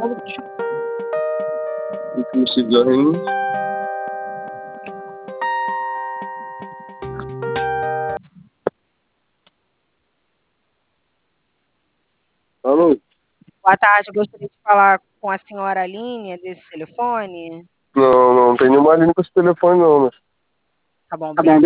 Um cigarrinho. Alô? Boa tarde, gostaria de falar com a senhora Aline desse telefone. Não tem nenhuma linha com esse telefone não, né? Tá bom, obrigada.